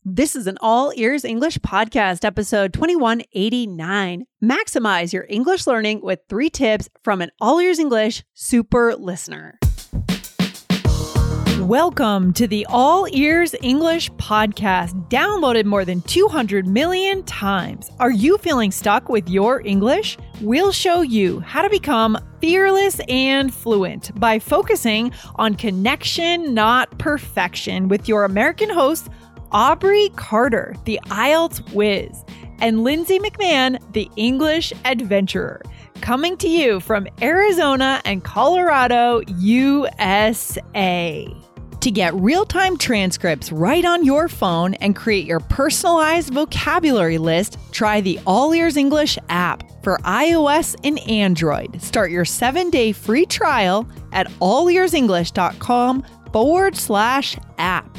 This is an All Ears English podcast, episode 2189. Maximize your English learning with 3 tips from an All Ears English super listener. Welcome to the All Ears English podcast, downloaded more than 200 million times. Are you feeling stuck with your English? We'll show you how to become fearless and fluent by focusing on connection, not perfection, with your American hosts, Aubrey Carter, the IELTS whiz, and Lindsay McMahon, the English adventurer, coming to you from Arizona and Colorado, USA. To get real-time transcripts right on your phone and create your personalized vocabulary list, try the All Ears English app for iOS and Android. Start your 7-day free trial at allearsenglish.com/app.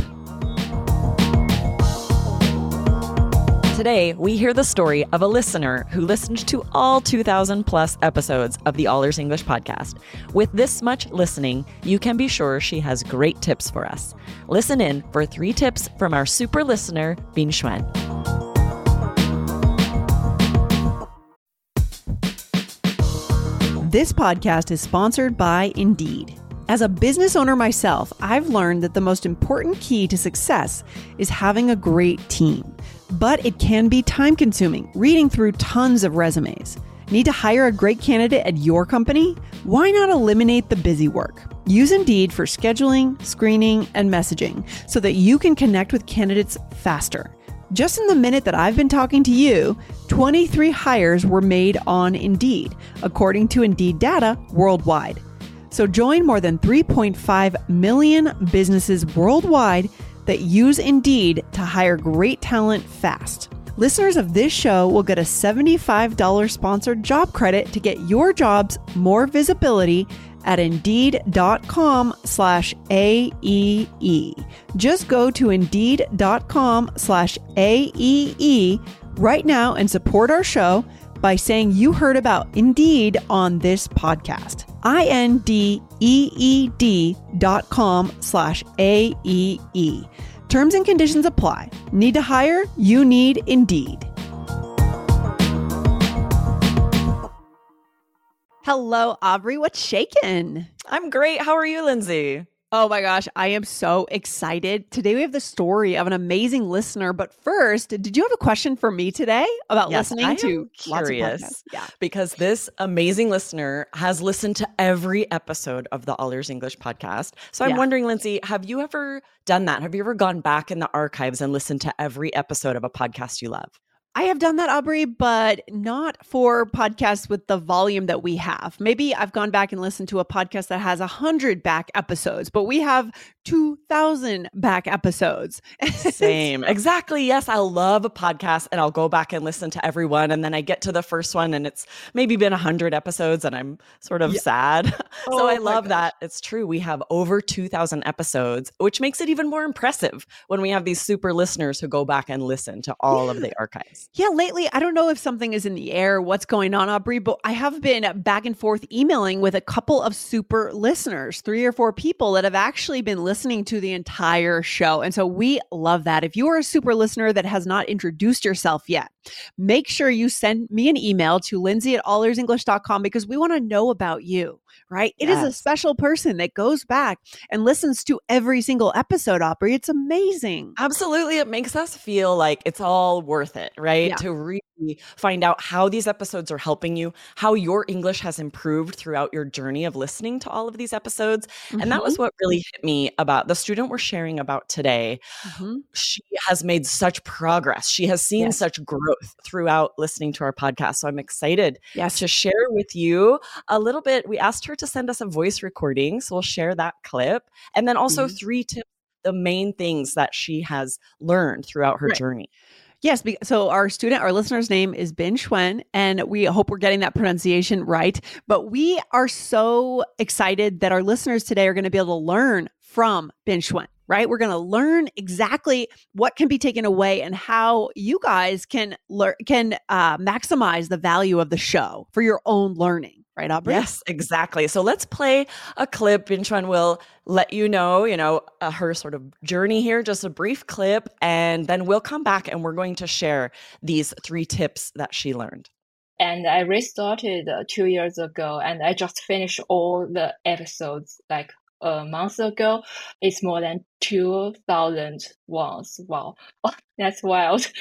Today, we hear the story of a listener who listened to all 2,000 plus episodes of the All Ears English podcast. With this much listening, you can be sure she has great tips for us. Listen in for 3 tips from our super listener, Binh Xuan. This podcast is sponsored by Indeed. As a business owner myself, I've learned that the most important key to success is having a great team. But it can be time-consuming, reading through tons of resumes. Need to hire a great candidate at your company? Why not eliminate the busy work? Use Indeed for scheduling, screening, and messaging so that you can connect with candidates faster. Just in the minute that I've been talking to you, 23 hires were made on Indeed, according to Indeed data worldwide. So join more than 3.5 million businesses worldwide that use Indeed to hire great talent fast. Listeners of this show will get a $75 sponsored job credit to get your jobs more visibility at Indeed.com/AEE. Just go to Indeed.com/AEE right now and support our show by saying you heard about Indeed on this podcast. Indeed.com/AEE. Terms and conditions apply. Need to hire? You need Indeed. Hello, Aubrey. What's shaking? I'm great. How are you, Lindsay? Oh my gosh, I am so excited. Today we have the story of an amazing listener. But first, did you have a question for me today about listening to lots of podcasts? Yeah, because this amazing listener has listened to every episode of the All Ears English podcast. So I'm wondering, Lindsay, have you ever done that? Have you ever gone back in the archives and listened to every episode of a podcast you love? I have done that, Aubrey, but not for podcasts with the volume that we have. Maybe I've gone back and listened to a podcast that has 100 back episodes, but we have 2,000 back episodes. Same. Exactly. Yes. I love a podcast and I'll go back and listen to everyone. And then I get to the first one and it's maybe been 100 episodes and I'm sort of sad. So I love that. It's true. We have over 2,000 episodes, which makes it even more impressive when we have these super listeners who go back and listen to all of the archives. Yeah, lately, I don't know if something is in the air, what's going on, Aubrey, but I have been back and forth emailing with a couple of super listeners, 3 or 4 people that have actually been listening to the entire show. And so we love that. If you are a super listener that has not introduced yourself yet, make sure you send me an email to lindsay@allearsenglish.com because we want to know about you, right? It is a special person that goes back and listens to every single episode, Aubrey. It's amazing. Absolutely. It makes us feel like it's all worth it, right? Yeah. To really find out how these episodes are helping you, how your English has improved throughout your journey of listening to all of these episodes. And that was what really hit me about the student we're sharing about today. She has made such progress. She has seen such growth throughout listening to our podcast. So I'm excited to share with you a little bit. We asked her to send us a voice recording. So we'll share that clip. And then also 3 tips, the main things that she has learned throughout her journey. Yes. So our listener's name is Binh Xuan, and we hope we're getting that pronunciation right. But we are so excited that our listeners today are going to be able to learn from Binh Xuan, right? We're going to learn exactly what can be taken away and how you guys can maximize the value of the show for your own learning. right, Aubrey? Yes, exactly. So let's play a clip. Binchuan will let her sort of journey here, just a brief clip, and then we'll come back and we're going to share these 3 tips that she learned. And I restarted 2 years ago, and I just finished all the episodes like a month ago. It's more than 2,000 ones. Wow, that's wild.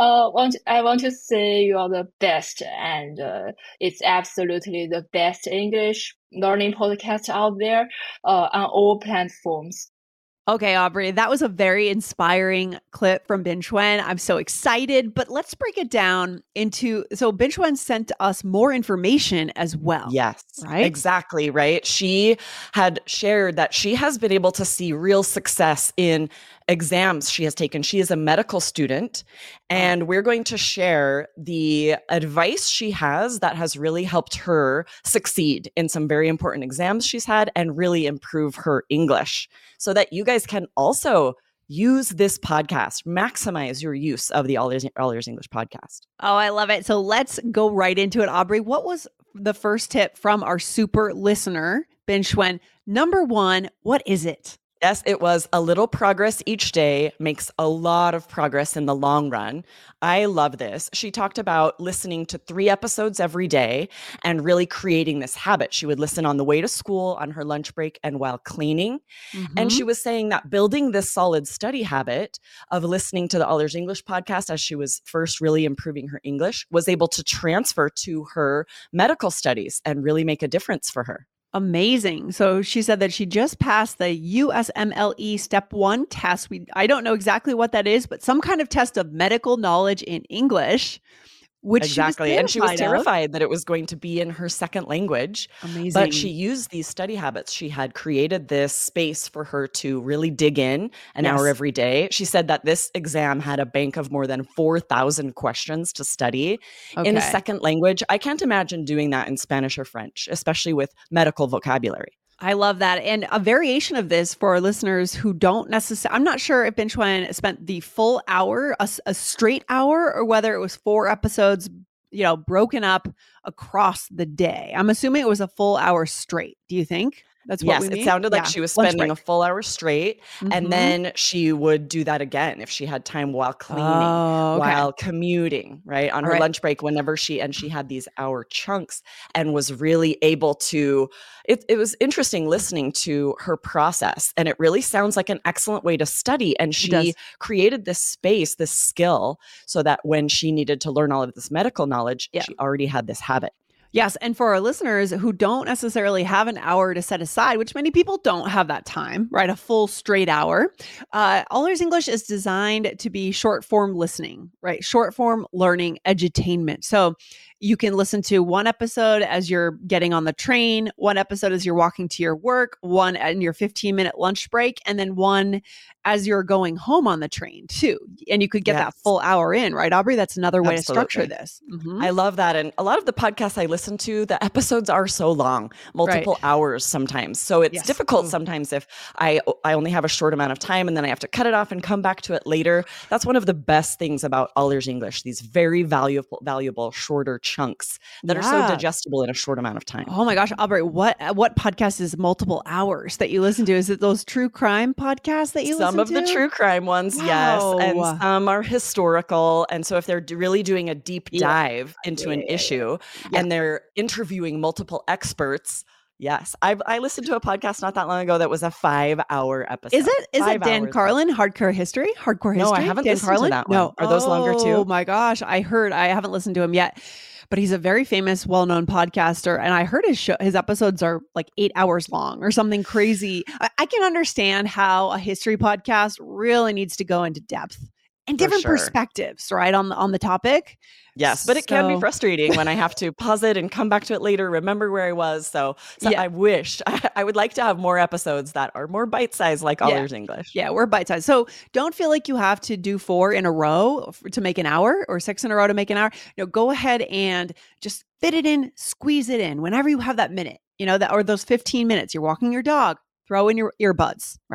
I want to say you are the best, and it's absolutely the best English learning podcast out there on all platforms. Okay, Aubrey, that was a very inspiring clip from Binchuan. I'm so excited, but let's break it down so Binchuan sent us more information as well. Yes, right? Exactly, right? She had shared that she has been able to see real success in exams she has taken. She is a medical student, and we're going to share the advice she has that has really helped her succeed in some very important exams she's had and really improve her English so that you guys can also use this podcast, maximize your use of the All Ears English podcast. Oh, I love it. So let's go right into it. Aubrey, what was the first tip from our super listener, Binchuan? Number 1, what is it? Yes, it was a little progress each day makes a lot of progress in the long run. I love this. She talked about listening to 3 episodes every day and really creating this habit. She would listen on the way to school, on her lunch break, and while cleaning. And she was saying that building this solid study habit of listening to the All Ears English podcast as she was first really improving her English was able to transfer to her medical studies and really make a difference for her. Amazing. So she said that she just passed the USMLE Step 1 test. I don't know exactly what that is, but some kind of test of medical knowledge in English, which exactly. And she was terrified that it was going to be in her second language. Amazing. But she used these study habits. She had created this space for her to really dig in an hour every day. She said that this exam had a bank of more than 4,000 questions to study in a second language. I can't imagine doing that in Spanish or French, especially with medical vocabulary. I love that. And a variation of this for our listeners who don't necessarily, I'm not sure if Binchuan spent the full hour, a straight hour, or whether it was 4 episodes, broken up across the day. I'm assuming it was a full hour straight. Do you think? That's what we mean? It sounded like she was spending a full hour straight, and then she would do that again if she had time while cleaning, while commuting, right? On her lunch break, whenever she had these hour chunks and was really able to, it was interesting listening to her process, and it really sounds like an excellent way to study. And she created this space, this skill, so that when she needed to learn all of this medical knowledge, she already had this habit. Yes. And for our listeners who don't necessarily have an hour to set aside, which many people don't have that time, right? A full straight hour. All Ears English is designed to be short form listening, right? Short form learning edutainment. So you can listen to one episode as you're getting on the train, one episode as you're walking to your work, one in your 15-minute lunch break, and then one as you're going home on the train too. And you could get that full hour in, right, Aubrey? That's another way to structure this. I love that. And a lot of the podcasts I listen to, the episodes are so long, multiple hours sometimes. So it's difficult sometimes if I only have a short amount of time and then I have to cut it off and come back to it later. That's one of the best things about All Ears English, these very valuable shorter chunks that are so digestible in a short amount of time. Oh my gosh, Aubrey, what podcast is multiple hours that you listen to? Is it those true crime podcasts that you listen to? Some of the true crime ones, yes. And some are historical. And so if they're really doing a deep dive into an issue and they're interviewing multiple experts, yes. I listened to a podcast not that long ago that was a 5-hour episode. Is it Dan Carlin, Hardcore History? No, I haven't listened to that one. No. Are those longer too? Oh my gosh. I haven't listened to him yet. But he's a very famous, well-known podcaster. And I heard his episodes are like 8 hours long or something crazy. I can understand how a history podcast really needs to go into depth and different perspectives, right, on the topic. Yes, but it can be frustrating when I have to pause it and come back to it later, remember where I was. So I wish, I would like to have more episodes that are more bite-sized like All Ears English. Yeah, we're bite-sized. So don't feel like you have to do 4 in a row to make an hour or 6 in a row to make an hour. Go ahead and just fit it in, squeeze it in whenever you have that minute, or those 15 minutes. You're walking your dog, throw in your earbuds, right?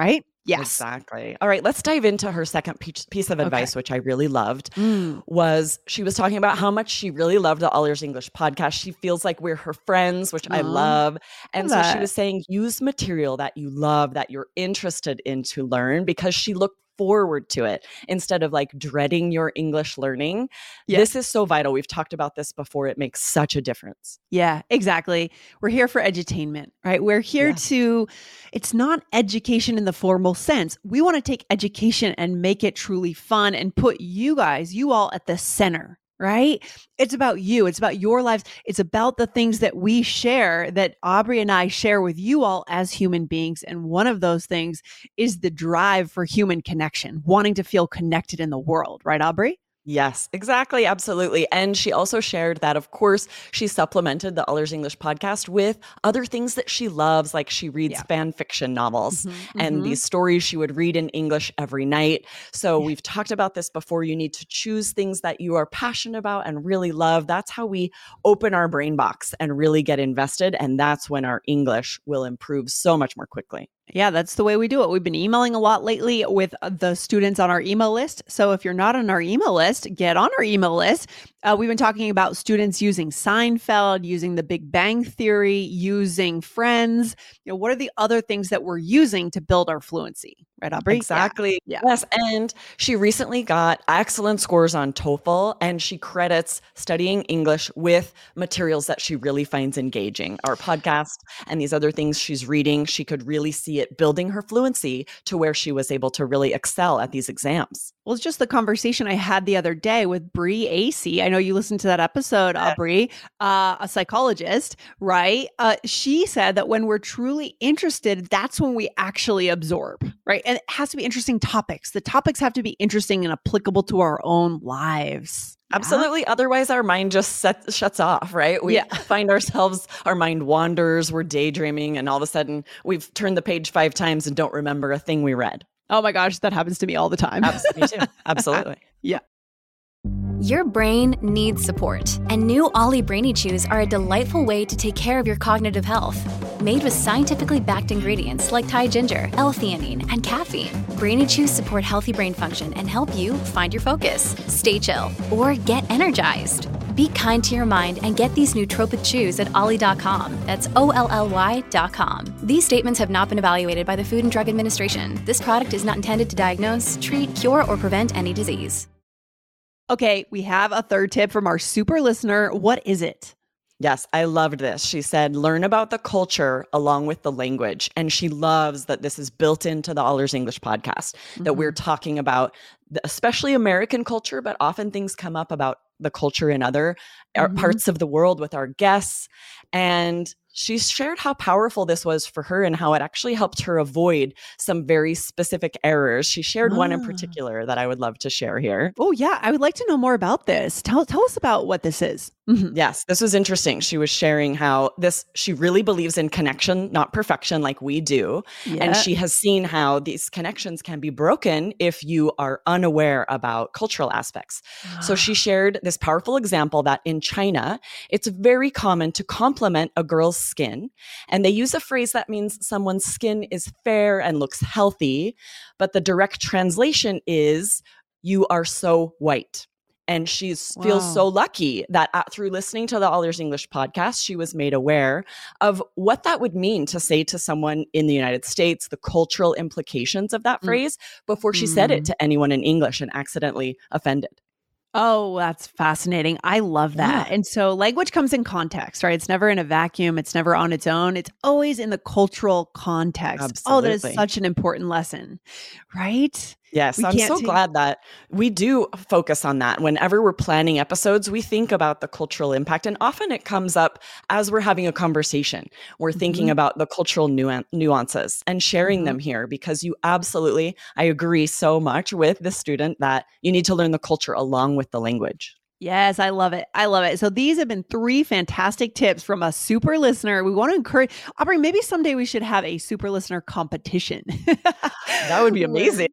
Yes. Exactly. All right, let's dive into her second piece of advice, which I really loved, was she was talking about how much she really loved the All Ears English podcast. She feels like we're her friends, which I love. And so she was saying, use material that you love, that you're interested in to learn, because she looked forward to it instead of like dreading your English learning. Yeah. This is so vital. We've talked about this before. It makes such a difference. Yeah, exactly. We're here for edutainment, right? We're here to, it's not education in the formal sense. We want to take education and make it truly fun and put you all at the center. Right? It's about you. It's about your lives. It's about the things that we share, that Aubrey and I share with you all as human beings. And one of those things is the drive for human connection, wanting to feel connected in the world. Right, Aubrey? Yes, exactly. Absolutely. And she also shared that, of course, she supplemented the All Ears English podcast with other things that she loves. Like she reads fan fiction novels and these stories she would read in English every night. So we've talked about this before. You need to choose things that you are passionate about and really love. That's how we open our brain box and really get invested. And that's when our English will improve so much more quickly. Yeah, that's the way we do it. We've been emailing a lot lately with the students on our email list. So if you're not on our email list, get on our email list. We've been talking about students using Seinfeld, using The Big Bang Theory, using Friends. What are the other things that we're using to build our fluency? Right, Aubrey? Exactly. Yeah. Yes. And she recently got excellent scores on TOEFL, and she credits studying English with materials that she really finds engaging. Our podcast and these other things she's reading, she could really see it building her fluency to where she was able to really excel at these exams. Well, it's just the conversation I had the other day with Bree Acey. I know you listened to that episode, Aubrey, a psychologist, right? She said that when we're truly interested, that's when we actually absorb, right? And it has to be interesting topics. The topics have to be interesting and applicable to our own lives. Absolutely. Otherwise, our mind just shuts off, right? We find ourselves, our mind wanders, we're daydreaming, and all of a sudden we've turned the page 5 times and don't remember a thing we read. Oh my gosh, that happens to me all the time. Me too. Absolutely. Yeah. Your brain needs support, and new Ollie Brainy Chews are a delightful way to take care of your cognitive health. Made with scientifically backed ingredients like Thai ginger, L-theanine, and caffeine, Brainy Chews support healthy brain function and help you find your focus, stay chill, or get energized. Be kind to your mind and get these nootropic chews at ollie.com. That's OLLY.com. These statements have not been evaluated by the Food and Drug Administration. This product is not intended to diagnose, treat, cure, or prevent any disease. Okay, we have a third tip from our super listener. What is it? Yes, I loved this. She said, learn about the culture along with the language. And she loves that this is built into the All Ears English podcast, that we're talking about, especially American culture, but often things come up about the culture in other parts of the world with our guests. And she shared how powerful this was for her and how it actually helped her avoid some very specific errors. She shared one in particular that I would love to share here. Oh, yeah. I would like to know more about this. Tell us about what this is. Yes, this was interesting. She was sharing how she really believes in connection, not perfection like we do. Yeah. And she has seen how these connections can be broken if you are unaware about cultural aspects. So she shared this powerful example that in China, it's very common to compliment a girl's skin. And they use a phrase that means someone's skin is fair and looks healthy. But the direct translation is, you are so white. And she feels so lucky that through listening to the All Ears English podcast, she was made aware of what that would mean to say to someone in the United States, the cultural implications of that phrase before she said it to anyone in English and accidentally offended. Oh, that's fascinating. I love that. Yeah. And so language comes in context, right? It's never in a vacuum. It's never on its own. It's always in the cultural context. Absolutely. Oh, that is such an important lesson, right? Yes, I'm so glad that we do focus on that. Whenever we're planning episodes, we think about the cultural impact. And often it comes up as we're having a conversation. We're thinking about the cultural nuances and sharing them here, because I agree so much with the student that you need to learn the culture along with the language. Yes, I love it. I love it. So these have been 3 fantastic tips from a super listener. We want to encourage, Aubrey, maybe someday we should have a super listener competition. That would be amazing.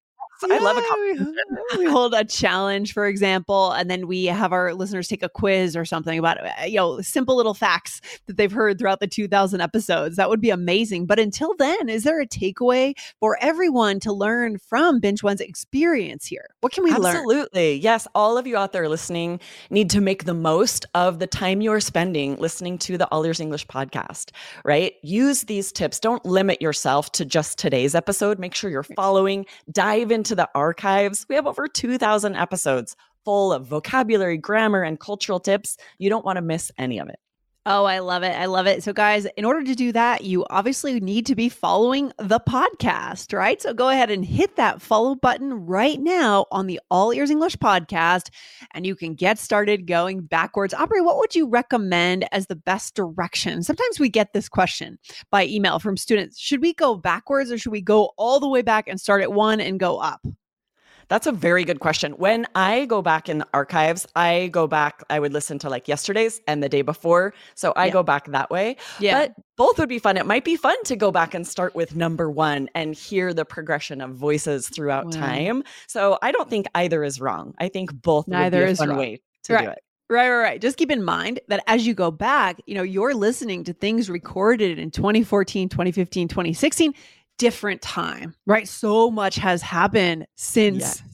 I love a competition. We hold a challenge, for example, and then we have our listeners take a quiz or something about, simple little facts that they've heard throughout the 2000 episodes. That would be amazing. But until then, is there a takeaway for everyone to learn from Binge One's experience here? What can we learn? Absolutely. Yes. All of you out there listening need to make the most of the time you're spending listening to the All Ears English podcast, right? Use these tips. Don't limit yourself to just today's episode. Make sure you're following. Dive into the archives. We have over 2,000 episodes full of vocabulary, grammar, and cultural tips. You don't want to miss any of it. Oh, I love it. I love it. So guys, in order to do that, you obviously need to be following the podcast, right? So go ahead and hit that follow button right now on the All Ears English podcast, and you can get started going backwards. Aubrey, what would you recommend as the best direction? Sometimes we get this question by email from students. Should we go backwards or should we go all the way back and start at 1 and go up? That's a very good question. When I go back in the archives, I would listen to like yesterday's and the day before. So I go back that way. Yeah. But both would be fun. It might be fun to go back and start with number 1 and hear the progression of voices throughout time. So I don't think either is wrong. I think both would be a fun way to do it. Right. Just keep in mind that as you go back, you're listening to things recorded in 2014, 2015, 2016, different time, right? So much has happened since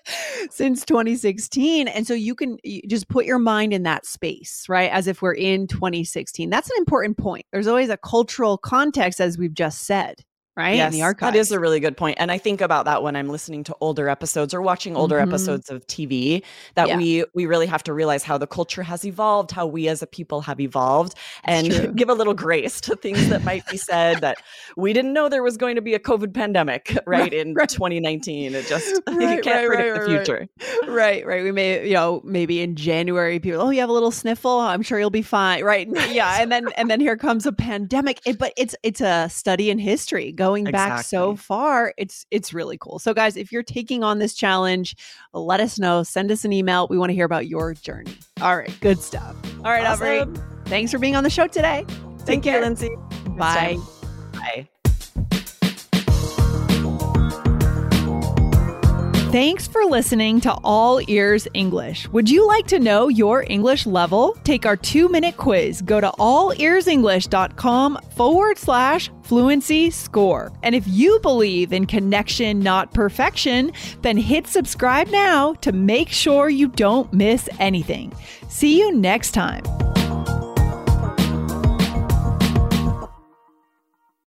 2016. And so you just put your mind in that space, right? As if we're in 2016. That's an important point. There's always a cultural context, as we've just said. Right? Yes, in the archives. That is a really good point. And I think about that when I'm listening to older episodes or watching older episodes of TV, that we really have to realize how the culture has evolved, how we as a people have evolved, and give a little grace to things that might be said that we didn't know there was going to be a COVID pandemic, in 2019. It just, you can't predict the future. Right. We may, maybe in January, people, you have a little sniffle. I'm sure you'll be fine. Right. Yeah. And then here comes a pandemic. But it's a study in history. Going back so far, it's really cool. So guys, if you're taking on this challenge, let us know. Send us an email. We want to hear about your journey. All right. Good stuff. All right, Aubrey. Thanks for being on the show today. Take care, Lindsay. Bye. Bye. Thanks for listening to All Ears English. Would you like to know your English level? Take our 2-minute quiz. Go to allearsenglish.com/fluency score. And if you believe in connection, not perfection, then hit subscribe now to make sure you don't miss anything. See you next time.